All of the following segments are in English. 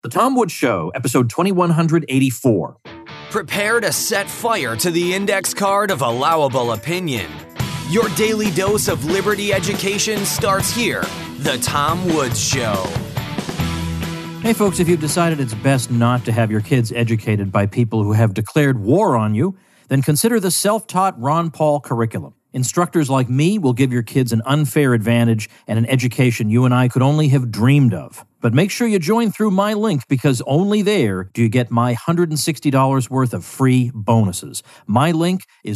The Tom Woods Show, episode 2184. Prepare to set fire to the index card of allowable opinion. Your daily dose of liberty education starts here. The Tom Woods Show. Hey folks, if you've decided it's best not to have your kids educated by people who have declared war on you, then consider the self-taught Ron Paul curriculum. Instructors like me will give your kids an unfair advantage and an education you and I could only have dreamed of. But make sure you join through my link, because only there do you get my $160 worth of free bonuses. My link is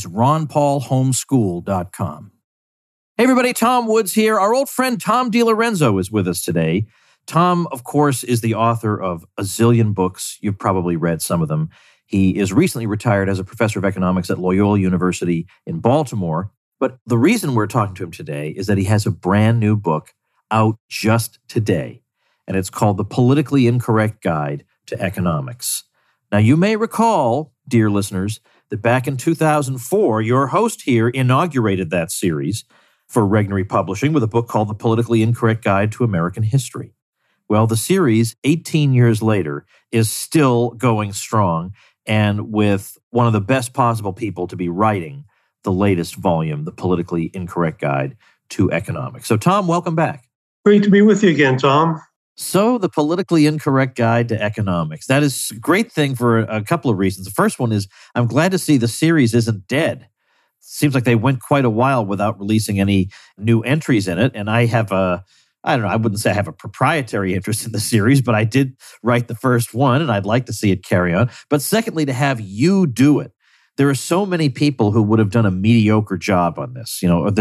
ronpaulhomeschool.com. Hey everybody, Tom Woods here. Our old friend Tom DiLorenzo is with us today. Tom, of course, is the author of a zillion books. You've probably read some of them. He is recently retired as a professor of economics at Loyola University in Baltimore. But the reason we're talking to him today is that he has a brand new book out just today, and it's called The Politically Incorrect Guide to Economics. Now, you may recall, dear listeners, that back in 2004, your host here inaugurated that series for Regnery Publishing with a book called The Politically Incorrect Guide to American History. Well, the series, 18 years later, is still going strong, and with one of the best possible people to be writing the latest volume, The Politically Incorrect Guide to Economics. So, Tom, welcome back. Great to be with you again, Tom. So, The Politically Incorrect Guide to Economics. That is a great thing for a couple of reasons. The first one is I'm glad to see the series isn't dead. Seems like they went quite a while without releasing any new entries in it. And I have I wouldn't say I have a proprietary interest in the series, but I did write the first one and I'd like to see it carry on. But secondly, to have you do it. There are so many people who would have done a mediocre job on this. You know,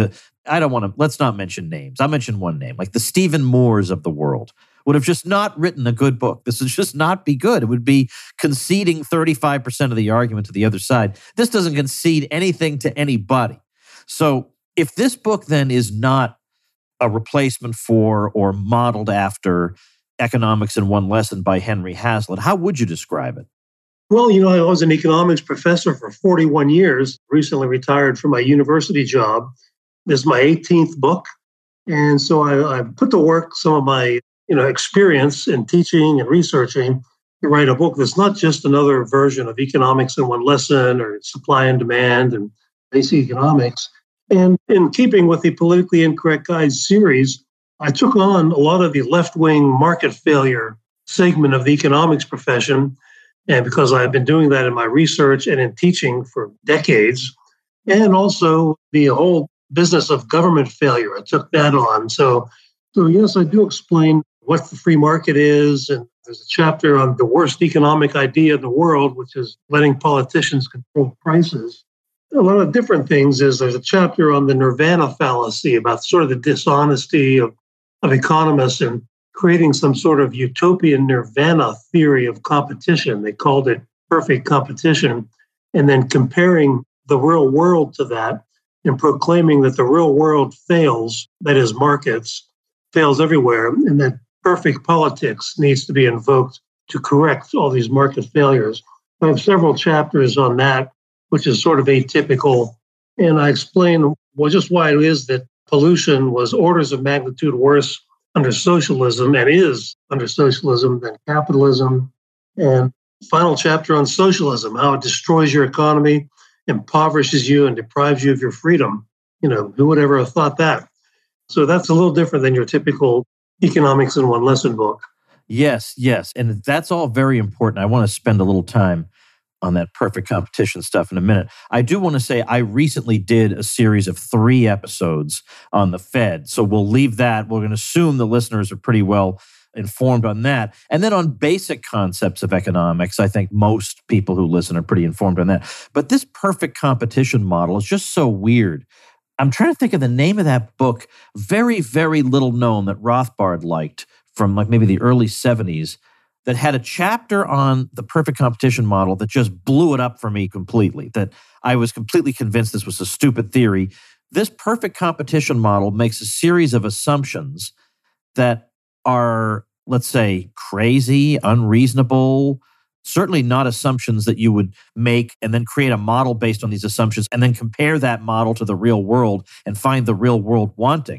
let's not mention names. I'll mention one name, like the Stephen Moores of the world would have just not written a good book. This would just not be good. It would be conceding 35% of the argument to the other side. This doesn't concede anything to anybody. So if this book then is not a replacement for or modeled after Economics in One Lesson by Henry Hazlitt, how would you describe it? Well, I was an economics professor for 41 years, recently retired from my university job. This is my 18th book. And so I put to work some of my experience in teaching and researching to write a book that's not just another version of Economics in One Lesson or Supply and Demand and Basic Economics. And in keeping with the Politically Incorrect Guide series, I took on a lot of the left-wing market failure segment of the economics profession. And because I've been doing that in my research and in teaching for decades, and also the whole business of government failure, I took that on. So yes, I do explain what the free market is. And there's a chapter on the worst economic idea in the world, which is letting politicians control prices. A lot of different things there's a chapter on the nirvana fallacy about sort of the dishonesty of economists and creating some sort of utopian nirvana theory of competition. They called it perfect competition, and then comparing the real world to that and proclaiming that the real world fails, that is markets, fails everywhere, and that perfect politics needs to be invoked to correct all these market failures. I have several chapters on that, which is sort of atypical, and I explain just why it is that pollution was orders of magnitude worse under socialism and is under socialism than capitalism. And final chapter on socialism, how it destroys your economy, impoverishes you, and deprives you of your freedom. Who would ever have thought that? So that's a little different than your typical Economics in One Lesson book. Yes. And that's all very important. I want to spend a little time on that perfect competition stuff in a minute. I do want to say I recently did a series of 3 episodes on the Fed. So we'll leave that. We're going to assume the listeners are pretty well informed on that. And then on basic concepts of economics, I think most people who listen are pretty informed on that. But this perfect competition model is just so weird. I'm trying to think of the name of that book, very, very little known, that Rothbard liked from like maybe the early 70s, that had a chapter on the perfect competition model that just blew it up for me completely, that I was completely convinced this was a stupid theory. This perfect competition model makes a series of assumptions that are, let's say, crazy, unreasonable, certainly not assumptions that you would make and then create a model based on these assumptions and then compare that model to the real world and find the real world wanting.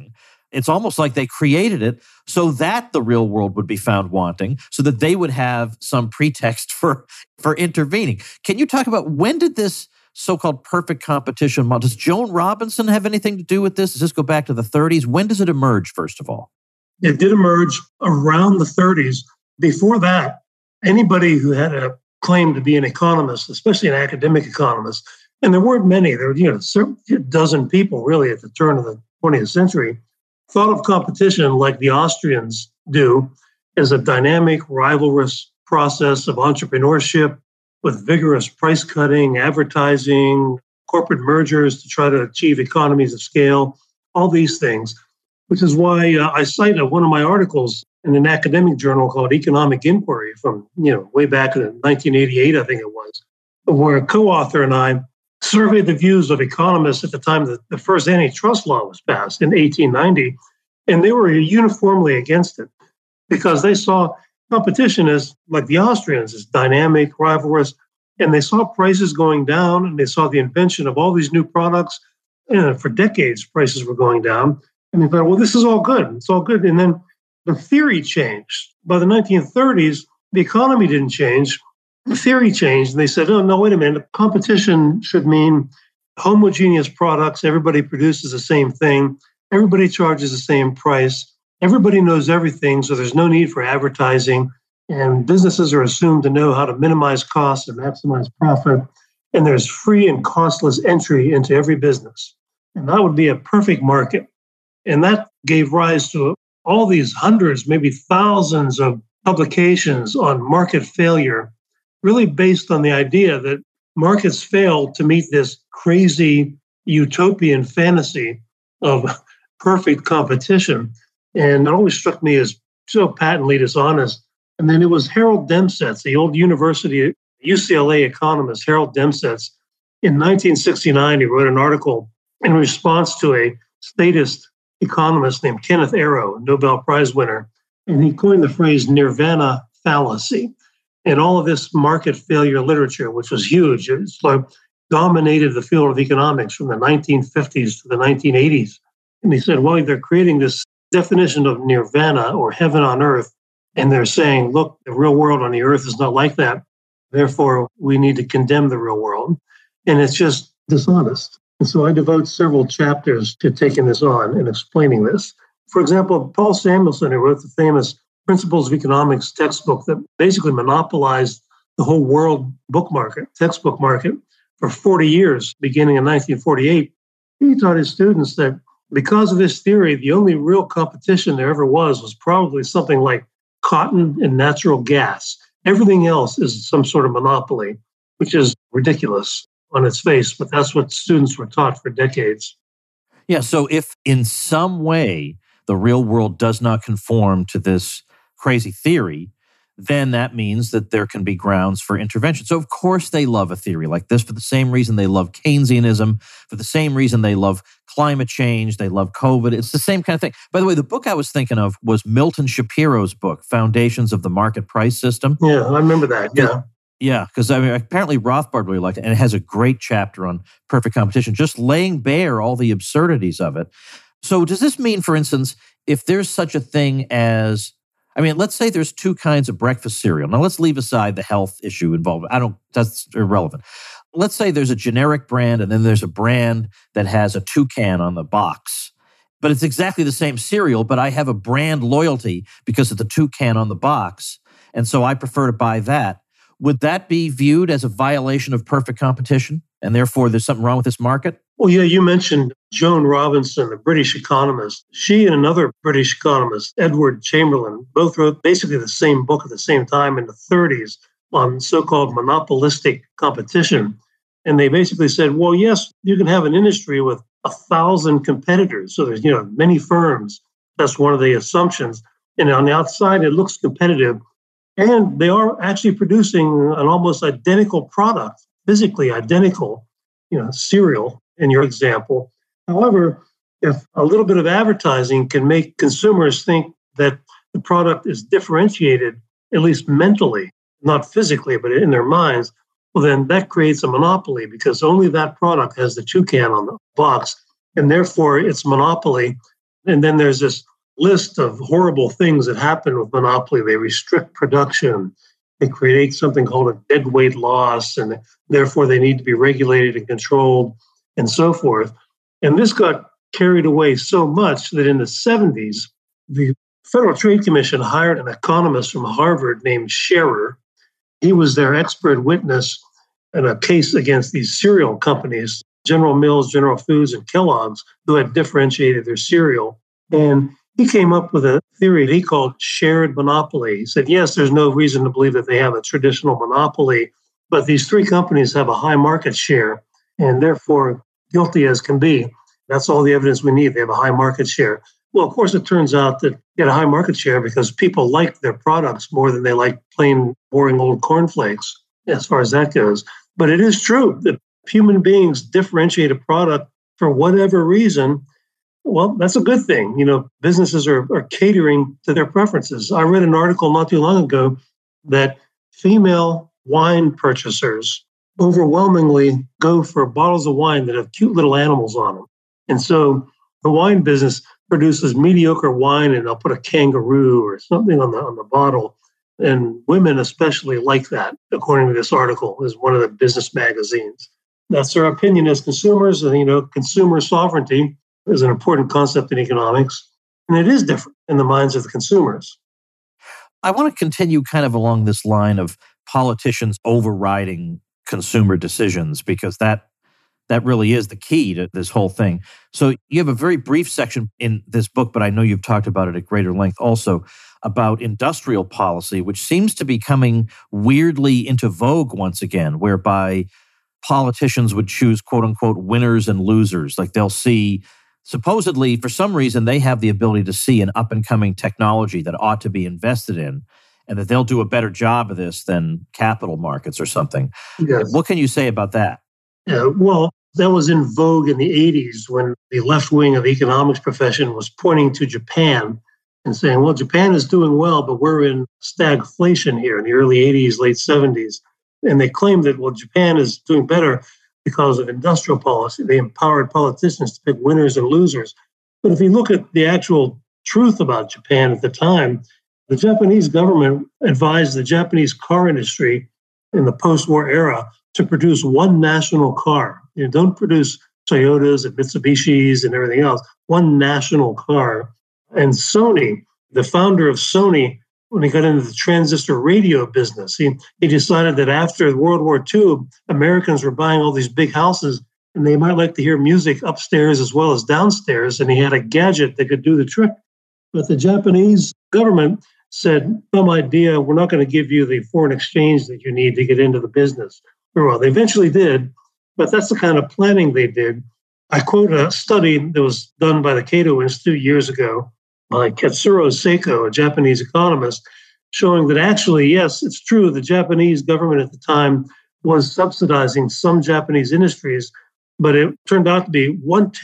It's almost like they created it so that the real world would be found wanting, so that they would have some pretext for intervening. Can you talk about when did this so-called perfect competition model, does Joan Robinson have anything to do with this? Does this go back to the 30s? When does it emerge, first of all? It did emerge around the 30s. Before that, anybody who had a claim to be an economist, especially an academic economist, and there weren't many, there were a dozen people really at the turn of the 20th century, thought of competition like the Austrians do as a dynamic, rivalrous process of entrepreneurship with vigorous price cutting, advertising, corporate mergers to try to achieve economies of scale, all these things, which is why I cite one of my articles in an academic journal called Economic Inquiry from way back in 1988, I think it was, where a co-author and I surveyed the views of economists at the time that the first antitrust law was passed in 1890, and they were uniformly against it because they saw competition as, like the Austrians, as dynamic, rivalrous, and they saw prices going down, and they saw the invention of all these new products, and for decades prices were going down, and they thought, well, this is all good, it's all good, and then the theory changed. By the 1930s, the economy didn't change, the theory changed, and they said, oh, no, wait a minute, competition should mean homogeneous products, everybody produces the same thing, everybody charges the same price, everybody knows everything, so there's no need for advertising, and businesses are assumed to know how to minimize costs and maximize profit, and there's free and costless entry into every business. And that would be a perfect market. And that gave rise to all these hundreds, maybe thousands of publications on market failure, really based on the idea that markets fail to meet this crazy utopian fantasy of perfect competition. And it always struck me as so patently dishonest. And then it was Harold Demsetz, the old University UCLA economist, Harold Demsetz. In 1969, he wrote an article in response to a statist economist named Kenneth Arrow, a Nobel Prize winner. And he coined the phrase nirvana fallacy. And all of this market failure literature, which was huge, it's like dominated the field of economics from the 1950s to the 1980s. And he said, well, they're creating this definition of nirvana or heaven on earth. And they're saying, look, the real world on the earth is not like that. Therefore, we need to condemn the real world. And it's just dishonest. And so I devote several chapters to taking this on and explaining this. For example, Paul Samuelson, who wrote the famous Principles of Economics textbook that basically monopolized the whole world book market, textbook market, for 40 years, beginning in 1948, he taught his students that because of this theory, the only real competition there ever was probably something like cotton and natural gas. Everything else is some sort of monopoly, which is ridiculous on its face, but that's what students were taught for decades. Yeah, so if in some way the real world does not conform to this crazy theory, then that means that there can be grounds for intervention. So of course they love a theory like this for the same reason they love Keynesianism, for the same reason they love climate change, they love COVID. It's the same kind of thing. By the way, the book I was thinking of was Milton Shapiro's book, Foundations of the Market Price System. Yeah, I remember that, yeah. Yeah, because apparently Rothbard really liked it, and it has a great chapter on perfect competition, just laying bare all the absurdities of it. So does this mean, for instance, if there's such a thing as, let's say there's two kinds of breakfast cereal. Now let's leave aside the health issue involved. That's irrelevant. Let's say there's a generic brand and then there's a brand that has a toucan on the box. But it's exactly the same cereal, but I have a brand loyalty because of the toucan on the box. And so I prefer to buy that. Would that be viewed as a violation of perfect competition? And therefore there's something wrong with this market? Well, yeah, you mentioned Joan Robinson, the British economist. She and another British economist, Edward Chamberlain, both wrote basically the same book at the same time in the 30s on so-called monopolistic competition. And they basically said, well, yes, you can have an industry with 1,000 competitors. So there's, many firms. That's one of the assumptions. And on the outside, it looks competitive. And they are actually producing an almost identical product, physically identical, cereal in your example. However, if a little bit of advertising can make consumers think that the product is differentiated, at least mentally, not physically, but in their minds, well, then that creates a monopoly because only that product has the toucan on the box, and therefore its monopoly And then there's this list of horrible things that happen with monopoly. They restrict production. They create something called a deadweight loss, and therefore they need to be regulated and controlled and so forth. And this got carried away so much that in the 70s, the Federal Trade Commission hired an economist from Harvard named Scherer. He was their expert witness in a case against these cereal companies, General Mills, General Foods, and Kellogg's, who had differentiated their cereal. And he came up with a theory he called shared monopoly. He said, yes, there's no reason to believe that they have a traditional monopoly, but these three companies have a high market share and therefore guilty as can be. That's all the evidence we need. They have a high market share. Well, of course, it turns out that they had a high market share because people like their products more than they like plain, boring old cornflakes, as far as that goes. But it is true that human beings differentiate a product for whatever reason. Well, that's a good thing. Businesses are catering to their preferences. I read an article not too long ago that female wine purchasers overwhelmingly go for bottles of wine that have cute little animals on them. And so the wine business produces mediocre wine and they'll put a kangaroo or something on the bottle. And women especially like that, according to this article, is one of the business magazines. That's their opinion as consumers. And, consumer sovereignty is an important concept in economics. And it is different in the minds of the consumers. I want to continue kind of along this line of politicians overriding consumer decisions, because that really is the key to this whole thing. So you have a very brief section in this book, but I know you've talked about it at greater length also, about industrial policy, which seems to be coming weirdly into vogue once again, whereby politicians would choose, quote unquote, winners and losers. Like they'll see, supposedly, for some reason, they have the ability to see an up and coming technology that ought to be invested in, and that they'll do a better job of this than capital markets or something. Yes. What can you say about that? Yeah, well, that was in vogue in the 80s when the left wing of the economics profession was pointing to Japan and saying, well, Japan is doing well, but we're in stagflation here in the early 80s, late 70s. And they claimed that, well, Japan is doing better because of industrial policy. They empowered politicians to pick winners and losers. But if you look at the actual truth about Japan at the time, the Japanese government advised the Japanese car industry in the post-war era to produce one national car. Don't produce Toyotas and Mitsubishis and everything else, one national car. And Sony, the founder of Sony, when he got into the transistor radio business, he decided that after World War II, Americans were buying all these big houses and they might like to hear music upstairs as well as downstairs. And he had a gadget that could do the trick. But the Japanese government said, some idea, we're not going to give you the foreign exchange that you need to get into the business. Well, they eventually did, but that's the kind of planning they did. I quote a study that was done by the Cato Institute years ago by Katsuro Seiko, a Japanese economist, showing that actually, yes, it's true, the Japanese government at the time was subsidizing some Japanese industries, but it turned out to be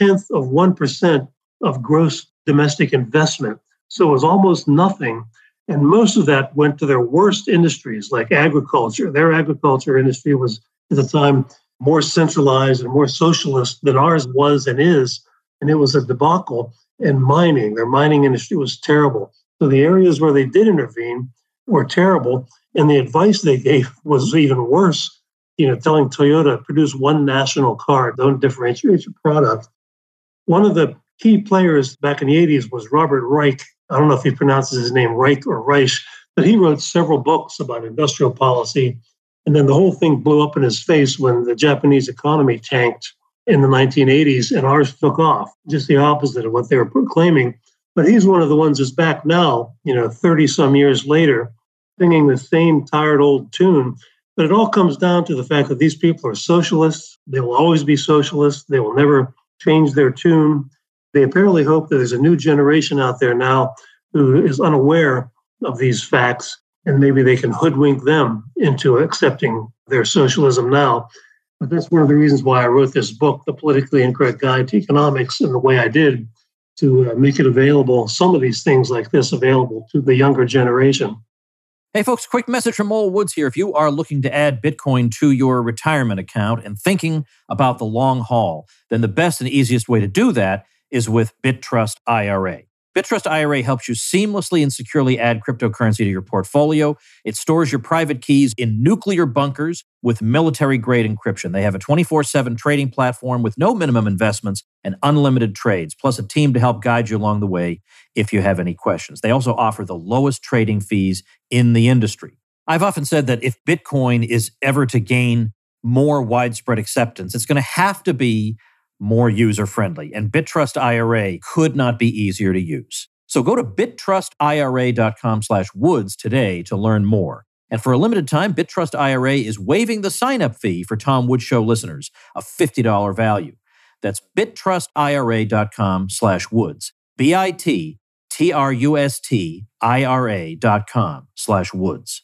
0.1% of gross domestic investment. So it was almost nothing. And most of that went to their worst industries like agriculture. Their agriculture industry was at the time more centralized and more socialist than ours was and is. And it was a debacle. And mining, their mining industry was terrible. So the areas where they did intervene were terrible. And the advice they gave was even worse. Telling Toyota, produce one national car, don't differentiate your product. One of the key players back in the 80s was Robert Reich. I don't know if he pronounces his name Reich or Reich, but he wrote several books about industrial policy. And then the whole thing blew up in his face when the Japanese economy tanked in the 1980s and ours took off, just the opposite of what they were proclaiming. But he's one of the ones who's back now, 30 some years later, singing the same tired old tune. But it all comes down to the fact that these people are socialists. They will always be socialists. They will never change their tune. They apparently hope that there's a new generation out there now who is unaware of these facts, and maybe they can hoodwink them into accepting their socialism now. But that's one of the reasons why I wrote this book, The Politically Incorrect Guide to Economics, in the way I did, to make it available, some of these things like this available to the younger generation. Hey folks, quick message from Lowell Woods here. If you are looking to add Bitcoin to your retirement account and thinking about the long haul, then the best and easiest way to do that is with BitTrust IRA. BitTrust IRA helps you seamlessly and securely add cryptocurrency to your portfolio. It stores your private keys in nuclear bunkers with military-grade encryption. They have a 24/7 trading platform with no minimum investments and unlimited trades, plus a team to help guide you along the way if you have any questions. They also offer the lowest trading fees in the industry. I've often said that if Bitcoin is ever to gain more widespread acceptance, it's going to have to be more user-friendly, and BitTrust IRA could not be easier to use. So go to bitrustira.com/woods today to learn more. And for a limited time, BitTrust IRA is waiving the sign-up fee for Tom Woods Show listeners, a $50 value. That's bitrustira.com/woods, bitrustira.com/woods.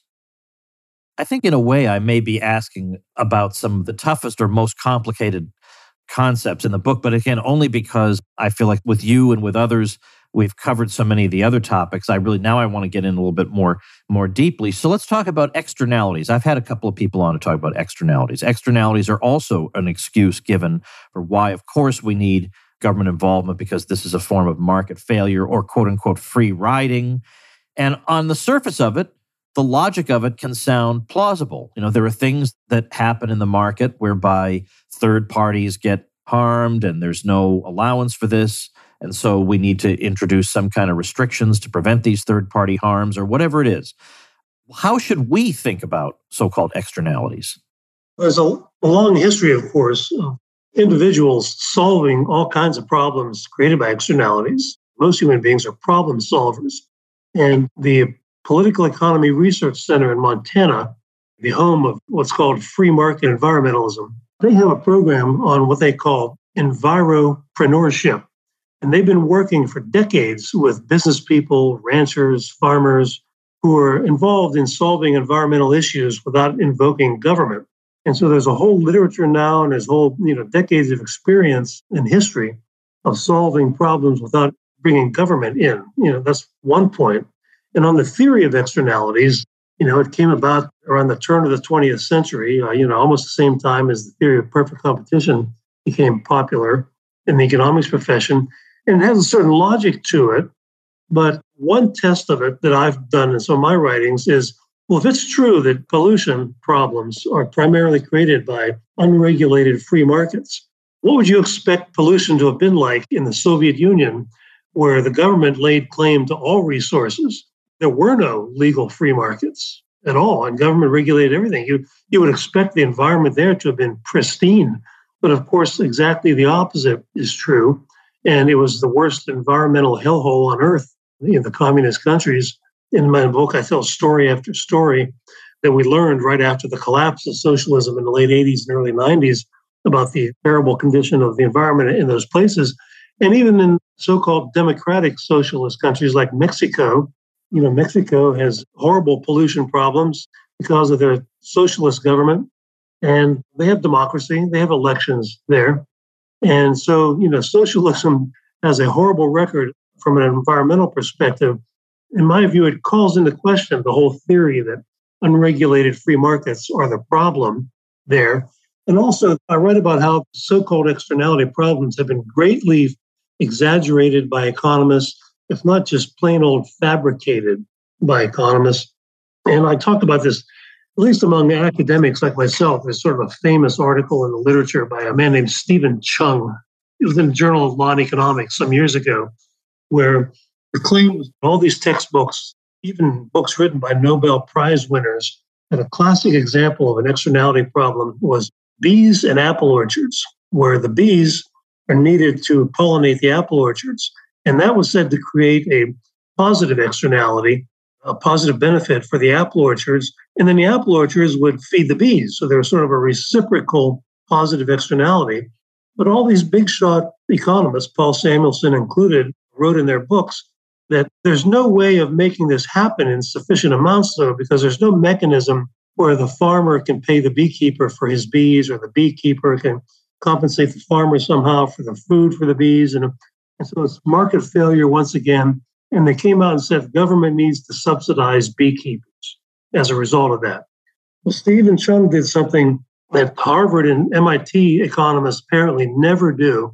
I think in a way I may be asking about some of the toughest or most complicated concepts in the book, but again, only because I feel like with you and with others, we've covered so many of the other topics. I want to get in a little bit more deeply. So let's talk about externalities. I've had a couple of people on to talk about externalities. Externalities are also an excuse given for why, of course, we need government involvement, because this is a form of market failure or quote unquote free riding. And on the surface of it, the logic of it can sound plausible. There are things that happen in the market whereby third parties get harmed and there's no allowance for this. And so we need to introduce some kind of restrictions to prevent these third-party harms or whatever it is. How should we think about so-called externalities? There's a long history, of course, of individuals solving all kinds of problems created by externalities. Most human beings are problem solvers. And the Political Economy Research Center in Montana, the home of what's called free market environmentalism, they have a program on what they call enviropreneurship. And they've been working for decades with business people, ranchers, farmers, who are involved in solving environmental issues without invoking government. And so there's a whole literature now, and there's whole decades of experience in history of solving problems without bringing government in. That's one point. And on the theory of externalities, it came about around the turn of the 20th century, almost the same time as the theory of perfect competition became popular in the economics profession. And it has a certain logic to it. But one test of it that I've done in some of my writings is, well, if it's true that pollution problems are primarily created by unregulated free markets, what would you expect pollution to have been like in the Soviet Union, where the government laid claim to all resources? There were no legal free markets at all, and government regulated everything. You would expect the environment there to have been pristine. But of course, exactly the opposite is true. And it was the worst environmental hellhole on earth in the communist countries. In my book, I tell story after story that we learned right after the collapse of socialism in the late 80s and early 90s about the terrible condition of the environment in those places. And even in so-called democratic socialist countries like Mexico, Mexico has horrible pollution problems because of their socialist government. And they have democracy, they have elections there. And so, socialism has a horrible record from an environmental perspective. In my view, it calls into question the whole theory that unregulated free markets are the problem there. And also, I write about how so-called externality problems have been greatly exaggerated by economists, if not just plain old fabricated by economists. And I talk about this, at least among academics like myself. There's sort of a famous article in the literature by a man named Stephen Chung. It was in the Journal of Law and Economics some years ago, where the claim was all these textbooks, even books written by Nobel Prize winners, and a classic example of an externality problem was bees and apple orchards, where the bees are needed to pollinate the apple orchards. And that was said to create a positive externality, a positive benefit for the apple orchards. And then the apple orchards would feed the bees. So there was sort of a reciprocal positive externality. But all these big shot economists, Paul Samuelson included, wrote in their books that there's no way of making this happen in sufficient amounts, though, because there's no mechanism where the farmer can pay the beekeeper for his bees, or the beekeeper can compensate the farmer somehow for the food for the bees. And so it's market failure once again. And they came out and said the government needs to subsidize beekeepers as a result of that. Well, Stephen Chung did something that Harvard and MIT economists apparently never do.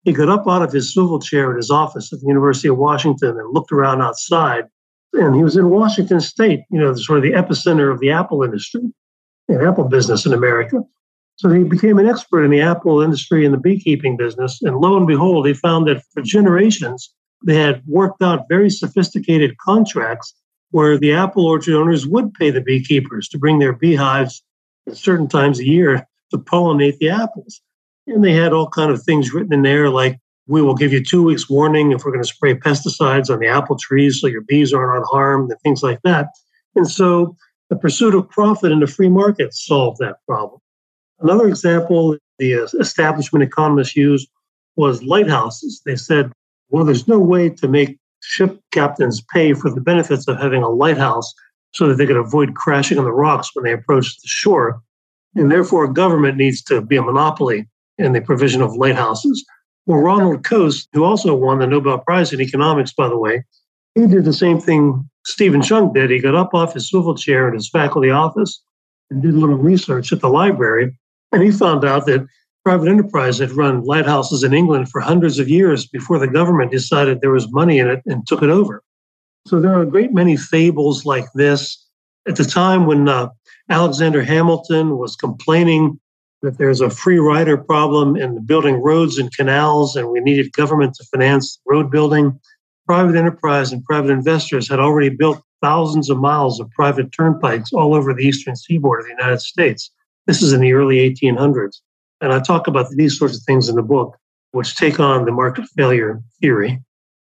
he got up out of his swivel chair at his office at the University of Washington and looked around outside. And he was in Washington State, sort of the epicenter of the Apple industry and Apple business in America. So he became an expert in the Apple industry and the beekeeping business. And lo and behold, he found that for generations, they had worked out very sophisticated contracts where the apple orchard owners would pay the beekeepers to bring their beehives at certain times a year to pollinate the apples. And they had all kind of things written in there like, we will give you 2 weeks warning if we're going to spray pesticides on the apple trees so your bees aren't unharmed and things like that. And so the pursuit of profit in the free market solved that problem. Another example the establishment economists used was lighthouses. They said, well, there's no way to make ship captains pay for the benefits of having a lighthouse so that they could avoid crashing on the rocks when they approach the shore. And therefore, government needs to be a monopoly in the provision of lighthouses. Well, Ronald Coase, who also won the Nobel Prize in economics, by the way, he did the same thing Stephen Chung did. He got up off his swivel chair in his faculty office and did a little research at the library. And he found out that private enterprise had run lighthouses in England for hundreds of years before the government decided there was money in it and took it over. So there are a great many fables like this. At the time when Alexander Hamilton was complaining that there's a free rider problem in building roads and canals and we needed government to finance road building, private enterprise and private investors had already built thousands of miles of private turnpikes all over the eastern seaboard of the United States. This is in the early 1800s. And I talk about these sorts of things in the book, which take on the market failure theory.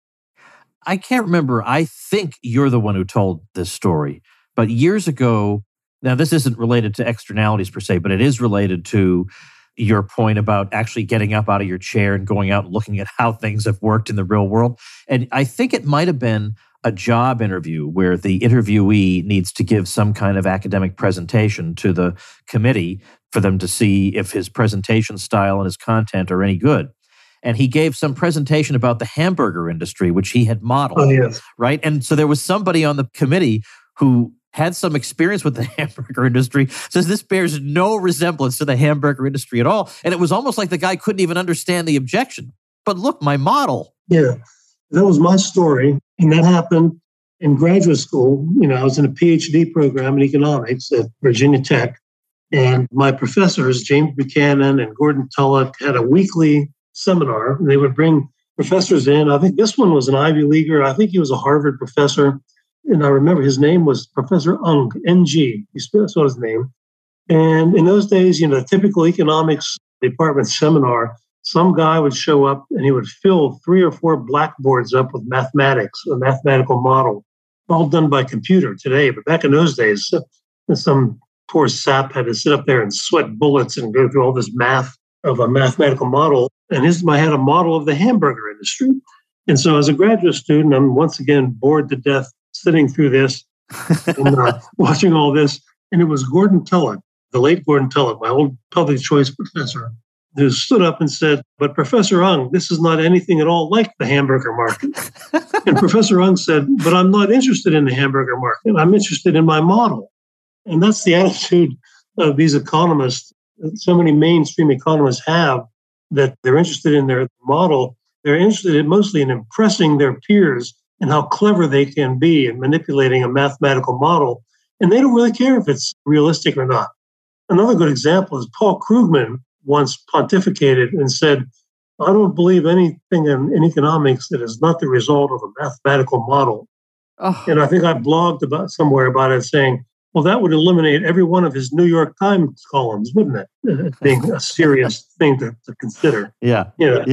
I can't remember. I think you're the one who told this story. But years ago, now this isn't related to externalities per se, but it is related to your point about actually getting up out of your chair and going out and looking at how things have worked in the real world. And I think it might have been a job interview where the interviewee needs to give some kind of academic presentation to the committee for them to see if his presentation style and his content are any good. And he gave some presentation about the hamburger industry, which he had modeled, Oh, yes. right? And so there was somebody on the committee who had some experience with the hamburger industry, says this bears no resemblance to the hamburger industry at all. And it was almost like the guy couldn't even understand the objection. But look, my model. Yeah, that was my story. And that happened in graduate school. I was in a PhD program in economics at Virginia Tech. And my professors, James Buchanan and Gordon Tullock, had a weekly seminar. And they would bring professors in. I think this one was an Ivy Leaguer. I think he was a Harvard professor. And I remember his name was Professor Ung, N.G. That's what his name. And in those days, the typical economics department seminar, some guy would show up and he would fill 3 or 4 blackboards up with mathematics, a mathematical model, all done by computer today. But back in those days, some poor sap had to sit up there and sweat bullets and go through all this math of a mathematical model. And I had a model of the hamburger industry. And so as a graduate student, I'm once again bored to death sitting through this and watching all this. And it was Gordon Tullock, the late Gordon Tullock, my old public choice professor, who stood up and said, but Professor Ung, this is not anything at all like the hamburger market. And Professor Ung said, but I'm not interested in the hamburger market. I'm interested in my model. And that's the attitude of these economists. So many mainstream economists have, that they're interested in their model. They're interested mostly in impressing their peers and how clever they can be in manipulating a mathematical model. And they don't really care if it's realistic or not. Another good example is Paul Krugman once pontificated and said, I don't believe anything in economics that is not the result of a mathematical model. Oh. And I think I blogged somewhere about it saying, well, that would eliminate every one of his New York Times columns, wouldn't it? Being a serious thing to consider. Yeah.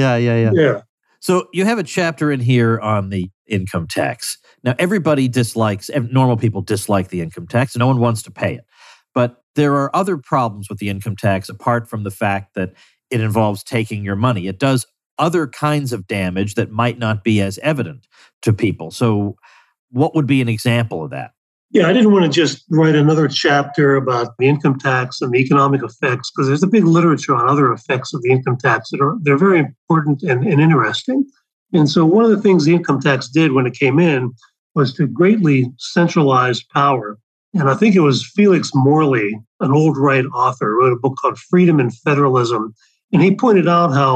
So you have a chapter in here on the income tax. Now, everybody normal people dislike the income tax, and no one wants to pay it. But there are other problems with the income tax apart from the fact that it involves taking your money. It does other kinds of damage that might not be as evident to people. So what would be an example of that? Yeah, I didn't want to just write another chapter about the income tax and the economic effects, because there's a big literature on other effects of the income tax they're very important and interesting. And so one of the things the income tax did when it came in was to greatly centralize power. And I think it was Felix Morley, an old right author, wrote a book called Freedom and Federalism. And he pointed out how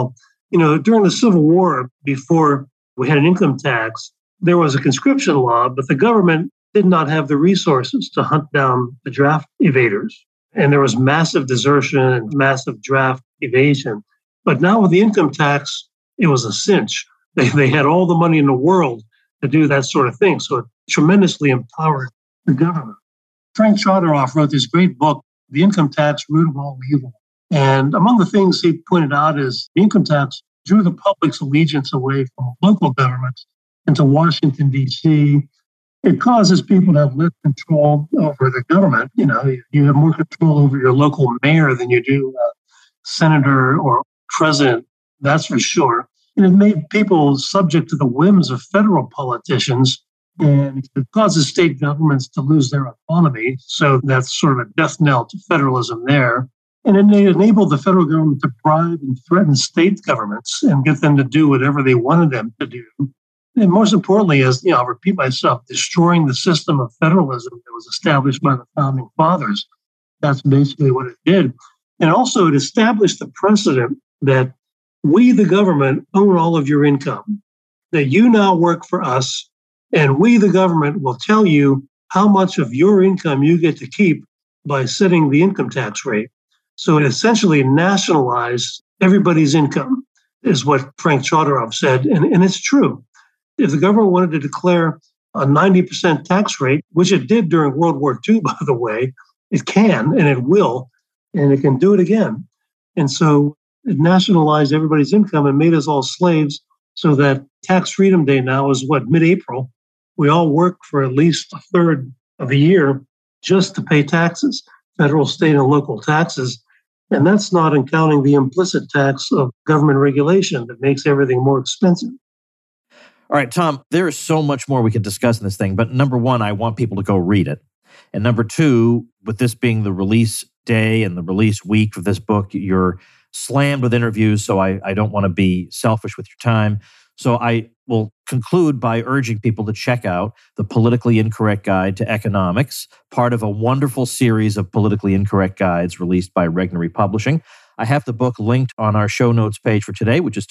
During the Civil War, before we had an income tax, there was a conscription law, but the government did not have the resources to hunt down the draft evaders. And there was massive desertion and massive draft evasion. But now with the income tax, it was a cinch. They had all the money in the world to do that sort of thing. So it tremendously empowered the government. Frank Chodoroff wrote this great book, The Income Tax, Root of All Evil. And among the things he pointed out is the income tax drew the public's allegiance away from local governments into Washington, D.C. It causes people to have less control over the government. You have more control over your local mayor than you do a senator or president, that's for sure. And it made people subject to the whims of federal politicians, and it causes state governments to lose their autonomy. So that's sort of a death knell to federalism there. And it enabled the federal government to bribe and threaten state governments and get them to do whatever they wanted them to do. And most importantly, I'll repeat myself, destroying the system of federalism that was established by the founding fathers. That's basically what it did. And also it established the precedent that we, the government, own all of your income, that you now work for us, and we, the government, will tell you how much of your income you get to keep by setting the income tax rate. So it essentially nationalized everybody's income, is what Frank Chodoroff said. And it's true. If the government wanted to declare a 90% tax rate, which it did during World War II, by the way, it can and it will, and it can do it again. And so it nationalized everybody's income and made us all slaves, so that Tax Freedom Day now is mid-April. We all work for at least a third of the year just to pay taxes, federal, state, and local taxes. And that's not counting the implicit tax of government regulation that makes everything more expensive. All right, Tom, there is so much more we could discuss in this thing. But number one, I want people to go read it. And number two, with this being the release day and the release week of this book, you're slammed with interviews. So I don't want to be selfish with your time. So I will conclude by urging people to check out The Politically Incorrect Guide to Economics, part of a wonderful series of politically incorrect guides released by Regnery Publishing. I have the book linked on our show notes page for today, which is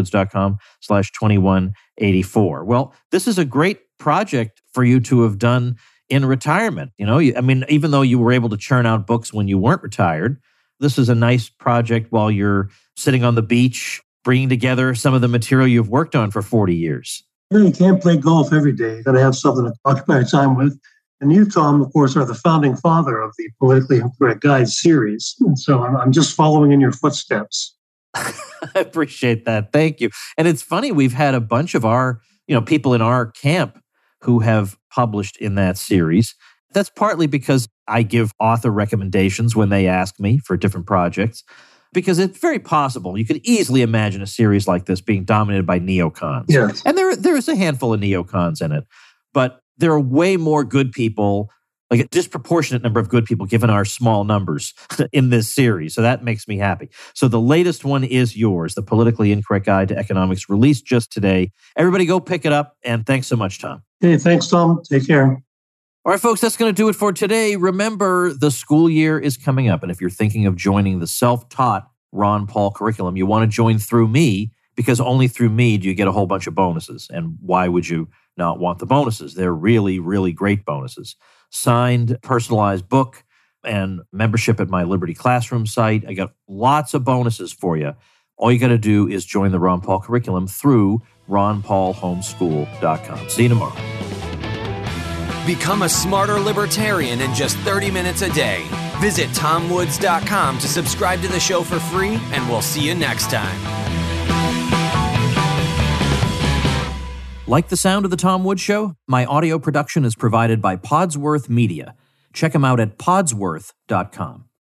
tomwoods.com/2184. Well, this is a great project for you to have done in retirement. Even though you were able to churn out books when you weren't retired, this is a nice project while you're sitting on the beach, bringing together some of the material you've worked on for 40 years. You can't play golf every day. You've got to have something to occupy your time with. And you, Tom, of course, are the founding father of the Politically Incorrect Guide series. And so I'm just following in your footsteps. I appreciate that. Thank you. And it's funny, we've had a bunch of our, people in our camp who have published in that series. That's partly because I give author recommendations when they ask me for different projects, because it's very possible. You could easily imagine a series like this being dominated by neocons. Yes. And there is a handful of neocons in it, but there are way more good people, like a disproportionate number of good people given our small numbers in this series. So that makes me happy. So the latest one is yours, The Politically Incorrect Guide to Economics, released just today. Everybody go pick it up. And thanks so much, Tom. Hey, thanks, Tom. Take care. All right, folks, that's going to do it for today. Remember, the school year is coming up. And if you're thinking of joining the self-taught Ron Paul curriculum, you want to join through me, because only through me do you get a whole bunch of bonuses. And why would you not want the bonuses? They're really, really great bonuses. Signed, personalized book and membership at my Liberty Classroom site. I got lots of bonuses for you. All you got to do is join the Ron Paul curriculum through ronpaulhomeschool.com. See you tomorrow. Become a smarter libertarian in just 30 minutes a day. Visit tomwoods.com to subscribe to the show for free, and we'll see you next time. Like the sound of The Tom Woods Show? My audio production is provided by Podsworth Media. Check them out at podsworth.com.